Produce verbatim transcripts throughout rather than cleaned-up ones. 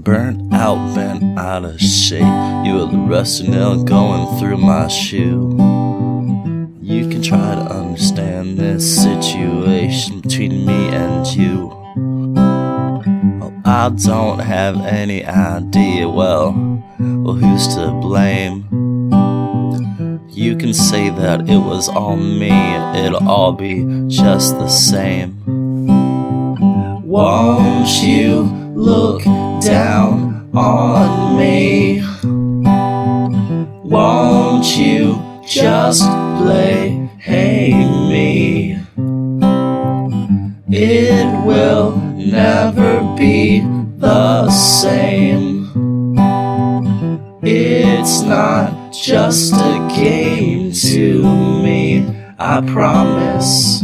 burnt out, bent out of shape. You were the rusty nail going through my shoe. You can try to understand this situation between me and you. Well, I don't have any idea, well, well, who's to blame? You can say that it was all me, it'll all be just the same. Won't you look down on me? Won't you just blame me? It will never be the same. It's not just a game to me, I promise.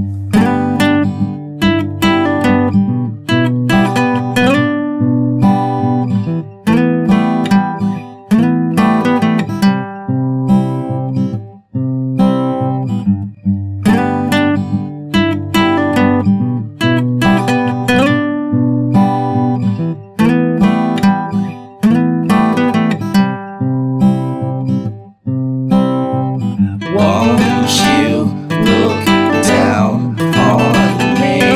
Won't you look down on me?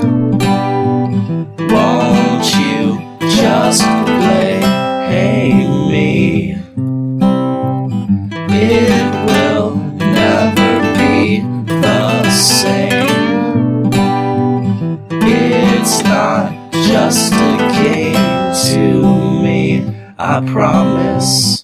Won't you just blame me? It will never be the same. It's not just a game to me, I promise.